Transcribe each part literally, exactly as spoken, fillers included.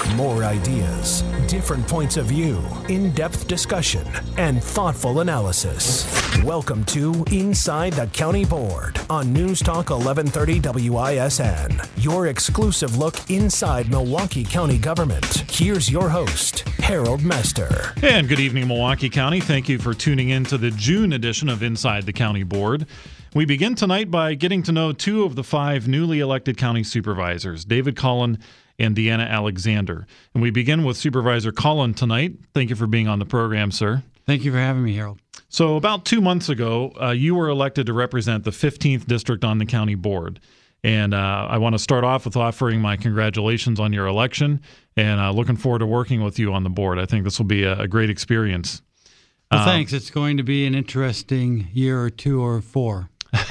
More ideas, different points of view, in-depth discussion, and thoughtful analysis. Welcome to Inside the County Board on News Talk eleven thirty W I S N. Your exclusive look inside Milwaukee County government. Here's your host, Harold Mester. And good evening, Milwaukee County. Thank you for tuning in to the June edition of Inside the County Board. We begin tonight by getting to know two of the five newly elected county supervisors, David Cullen and Deanna Alexander. And we begin with Supervisor Cullen tonight. Thank you for being on the program, sir. Thank you for having me, Harold. So about two months ago, uh, you were elected to represent the fifteenth district on the county board. And uh, I want to start off with offering my congratulations on your election, and uh, looking forward to working with you on the board. I think this will be a, a great experience. Well, uh, thanks. It's going to be an interesting year or two or four.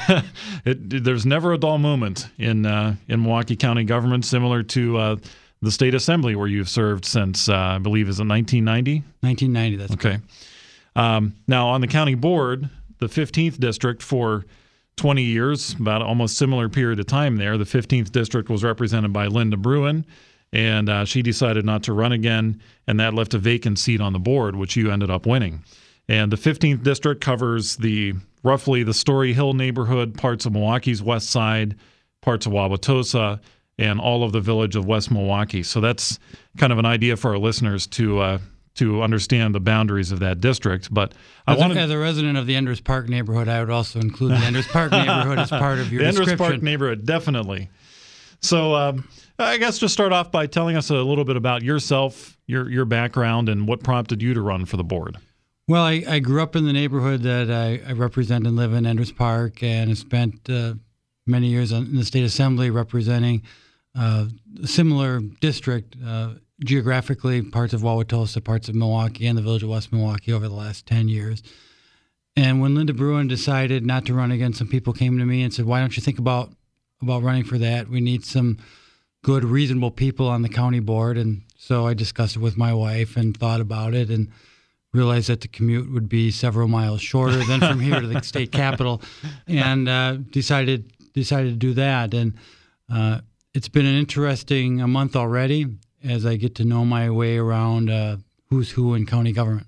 it, there's never a dull moment in uh, in Milwaukee County government, similar to uh, the state assembly where you've served since, uh, I believe, is it nineteen ninety? nineteen ninety, that's okay. Um, now, on the county board, the fifteenth district for twenty years, about almost similar period of time there, the fifteenth district was represented by Linda Bruin, and uh, she decided not to run again, and that left a vacant seat on the board, which you ended up winning. And the fifteenth district covers the roughly the Story Hill neighborhood, parts of Milwaukee's west side, parts of Wauwatosa, and all of the village of West Milwaukee. So that's kind of an idea for our listeners to uh, to understand the boundaries of that district. But I as, wanted, a, as a resident of the Enders Park neighborhood, I would also include the Enders Park neighborhood as part of your the description. Enders Park neighborhood, definitely. So um, I guess just start off by telling us a little bit about yourself, your your background, and what prompted you to run for the board. Well, I, I grew up in the neighborhood that I, I represent and live in, Enders Park, and have spent uh, many years in the state assembly representing uh, a similar district, uh, geographically, parts of Wauwatosa, parts of Milwaukee, and the village of West Milwaukee over the last ten years. And when Linda Bruin decided not to run again, some people came to me and said, why don't you think about, about running for that? We need some good, reasonable people on the county board. And so I discussed it with my wife and thought about it and realized that the commute would be several miles shorter than from here to the state capitol, and uh, decided decided to do that. And uh, it's been an interesting a month already as I get to know my way around uh, who's who in county government.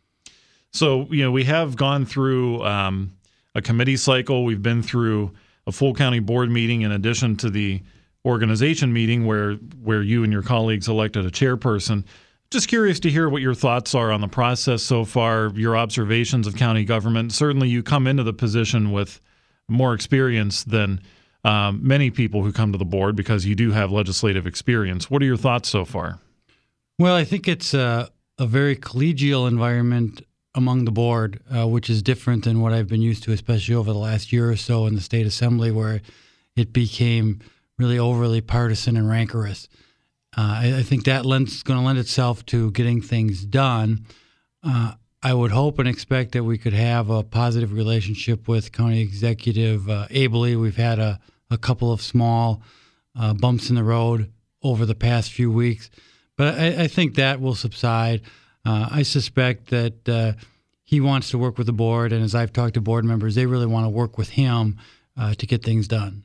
So, you know, we have gone through um, a committee cycle. We've been through a full county board meeting in addition to the organization meeting where where you and your colleagues elected a chairperson. Just curious to hear what your thoughts are on the process so far, your observations of county government. Certainly you come into the position with more experience than um, many people who come to the board because you do have legislative experience. What are your thoughts so far? Well, I think it's a, a very collegial environment among the board, uh, which is different than what I've been used to, especially over the last year or so in the state assembly, where it became really overly partisan and rancorous. Uh, I, I think that lends, going to lend itself to getting things done. Uh, I would hope and expect that we could have a positive relationship with County Executive uh, Abele. We've had a, a couple of small uh, bumps in the road over the past few weeks, but I, I think that will subside. Uh, I suspect that uh, he wants to work with the board, and as I've talked to board members, they really want to work with him uh, to get things done.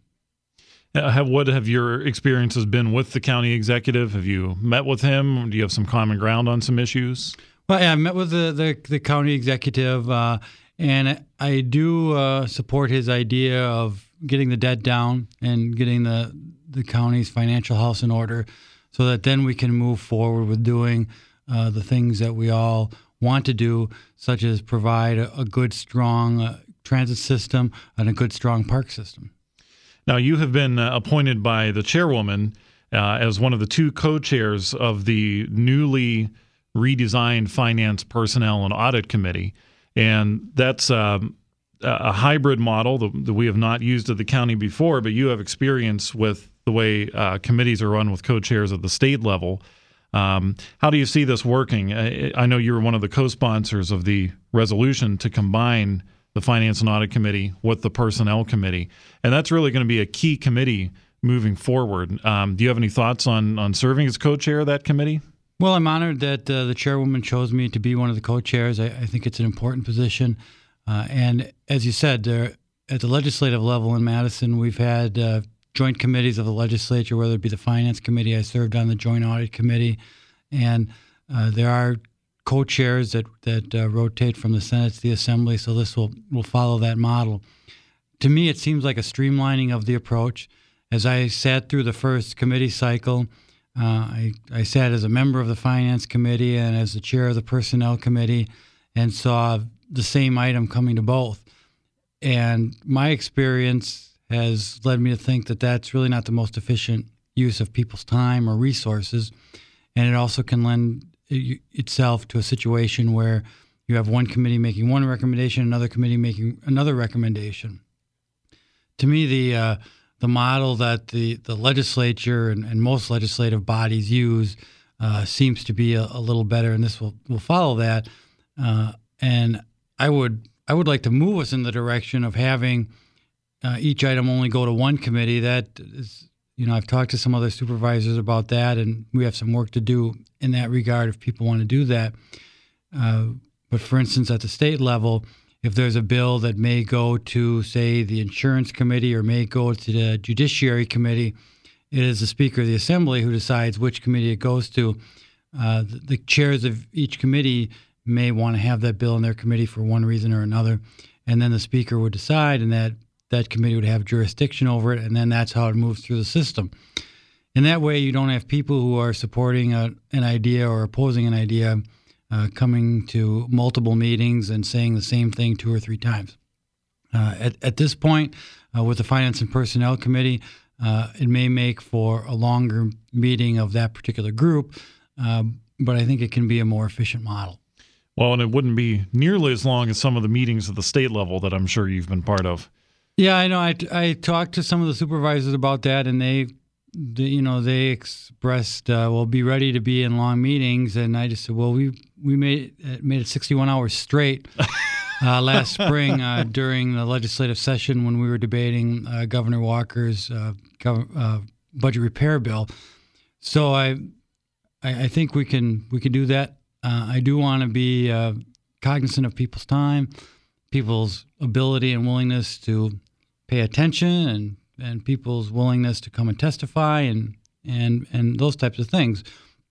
Uh, have, what have your experiences been with the county executive? Have you met with him? Do you have some common ground on some issues? Well, yeah, I met with the, the, the county executive, uh, and I do uh, support his idea of getting the debt down and getting the, the county's financial house in order so that then we can move forward with doing uh, the things that we all want to do, such as provide a, a good, strong uh, transit system and a good, strong park system. Now, you have been uh, appointed by the chairwoman uh, as one of the two co-chairs of the newly redesigned Finance, Personnel, and Audit Committee. And that's um, a hybrid model that, that we have not used at the county before, but you have experience with the way uh, committees are run with co-chairs at the state level. Um, how do you see this working? I, I know you were one of the co-sponsors of the resolution to combine the Finance and Audit Committee with the Personnel Committee. And that's really going to be a key committee moving forward. Um, do you have any thoughts on, on serving as co-chair of that committee? Well, I'm honored that uh, the chairwoman chose me to be one of the co-chairs. I, I think it's an important position. Uh, and as you said, there, at the legislative level in Madison, we've had uh, joint committees of the legislature, whether it be the Finance Committee. I served on the Joint Audit Committee, and uh, there are co-chairs that that uh, rotate from the Senate to the Assembly, so this will, will follow that model. To me, it seems like a streamlining of the approach. As I sat through the first committee cycle, uh, I, I sat as a member of the Finance Committee and as the chair of the Personnel Committee and saw the same item coming to both. And my experience has led me to think that that's really not the most efficient use of people's time or resources. And it also can lend itself to a situation where you have one committee making one recommendation, another committee making another recommendation. To me, the uh, the model that the, the legislature and, and most legislative bodies use uh, seems to be a, a little better, and this will, will follow that. Uh, and I would I would like to move us in the direction of having uh, each item only go to one committee. That is, you know, I've talked to some other supervisors about that, and we have some work to do in that regard if people want to do that. Uh, but for instance, at the state level, if there's a bill that may go to, say, the Insurance Committee or may go to the Judiciary Committee, it is the Speaker of the Assembly who decides which committee it goes to. Uh, the, the chairs of each committee may want to have that bill in their committee for one reason or another, and then the Speaker would decide, and that, that committee would have jurisdiction over it, and then that's how it moves through the system. In that way, you don't have people who are supporting a, an idea or opposing an idea uh, coming to multiple meetings and saying the same thing two or three times. Uh, at, at this point, uh, with the Finance and Personnel Committee, uh, it may make for a longer meeting of that particular group, uh, but I think it can be a more efficient model. Well, and it wouldn't be nearly as long as some of the meetings at the state level that I'm sure you've been part of. Yeah, I know. I, I talked to some of the supervisors about that, and they, they you know, they expressed, uh, "Well, be ready to be in long meetings." And I just said, "Well, we we made it, made it sixty-one hours straight uh, last spring uh, during the legislative session when we were debating uh, Governor Walker's uh, gov- uh, budget repair bill." So I, I, I think we can we can do that. Uh, I do want to be uh, cognizant of people's time, people's ability and willingness to pay attention, and, and people's willingness to come and testify, and and, and those types of things.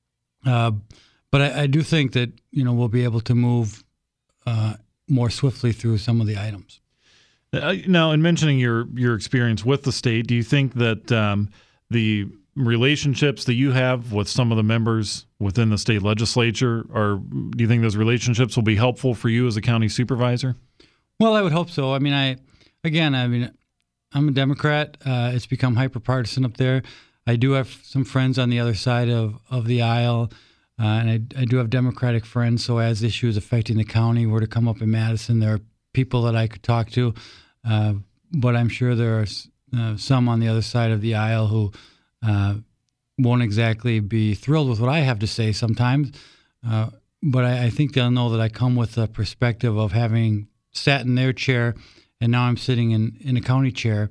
Uh, but I, I do think that, you know, we'll be able to move uh, more swiftly through some of the items. Uh, now, in mentioning your your experience with the state, do you think that um, the relationships that you have with some of the members within the state legislature, or do you think those relationships will be helpful for you as a county supervisor? Well, I would hope so. I mean, I again, I mean, I'm a Democrat. Uh, it's become hyper-partisan up there. I do have some friends on the other side of, of the aisle, uh, and I, I do have Democratic friends. So as issues affecting the county were to come up in Madison, there are people that I could talk to. Uh, but I'm sure there are uh, some on the other side of the aisle who uh, won't exactly be thrilled with what I have to say sometimes. Uh, but I, I think they'll know that I come with a perspective of having sat in their chair, and now I'm sitting in, in a county chair,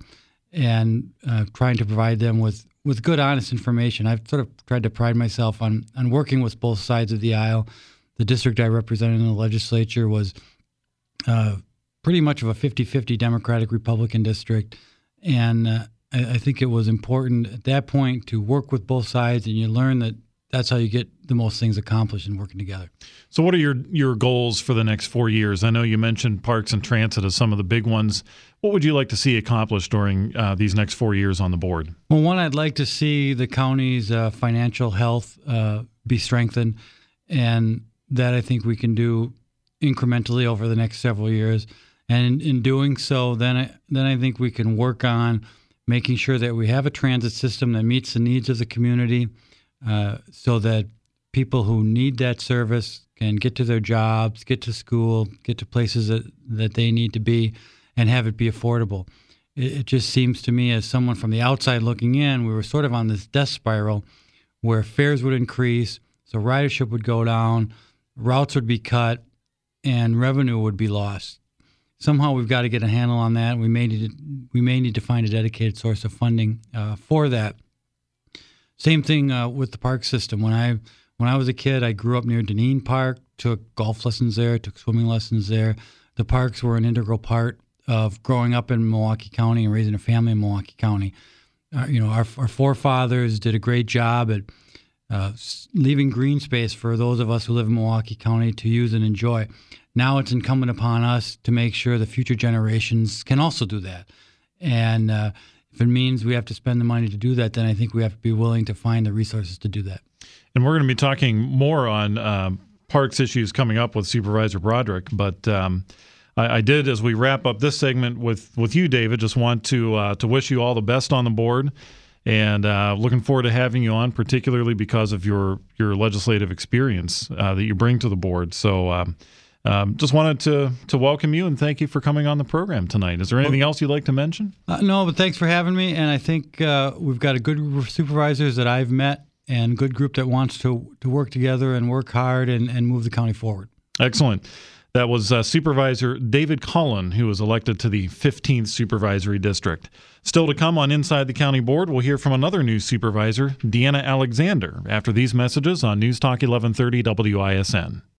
and uh, trying to provide them with, with good, honest information. I've sort of tried to pride myself on, on working with both sides of the aisle. The district I represented in the legislature was uh, pretty much of a fifty-fifty Democratic-Republican district, and uh, I, I think it was important at that point to work with both sides, and you learn that that's how you get the most things accomplished in working together. So what are your, your goals for the next four years? I know you mentioned Parks and Transit as some of the big ones. What would you like to see accomplished during uh, these next four years on the board? Well, one, I'd like to see the county's uh, financial health uh, be strengthened, and that I think we can do incrementally over the next several years. And in, in doing so, then I, then I think we can work on making sure that we have a transit system that meets the needs of the community, uh, so that people who need that service can get to their jobs, get to school, get to places that, that they need to be, and have it be affordable. It, it just seems to me, as someone from the outside looking in, we were sort of on this death spiral where fares would increase, so ridership would go down, routes would be cut, and revenue would be lost. Somehow we've got to get a handle on that. We may need to, we may need to find a dedicated source of funding uh, for that. Same thing uh, with the park system. When I when I was a kid, I grew up near Deneen Park, took golf lessons there, took swimming lessons there. The parks were an integral part of growing up in Milwaukee County and raising a family in Milwaukee County. uh, you know, our, our forefathers did a great job at uh, leaving green space for those of us who live in Milwaukee County to use and enjoy. Now it's incumbent upon us to make sure the future generations can also do that. And uh, if it means we have to spend the money to do that, then I think we have to be willing to find the resources to do that. And we're going to be talking more on um, parks issues coming up with Supervisor Broderick. But um, I, I did, as we wrap up this segment with, with you, David, just want to uh, to wish you all the best on the board. And uh, looking forward to having you on, particularly because of your, your legislative experience uh, that you bring to the board. So um, um, just wanted to, to welcome you and thank you for coming on the program tonight. Is there anything else you'd like to mention? Uh, no, but thanks for having me. And I think uh, we've got a good group of supervisors that I've met and good group that wants to, to work together and work hard and, and move the county forward. Excellent. That was uh, Supervisor David Cullen, who was elected to the fifteenth Supervisory District. Still to come on Inside the County Board, we'll hear from another new supervisor, Deanna Alexander, after these messages on News Talk eleven thirty W I S N.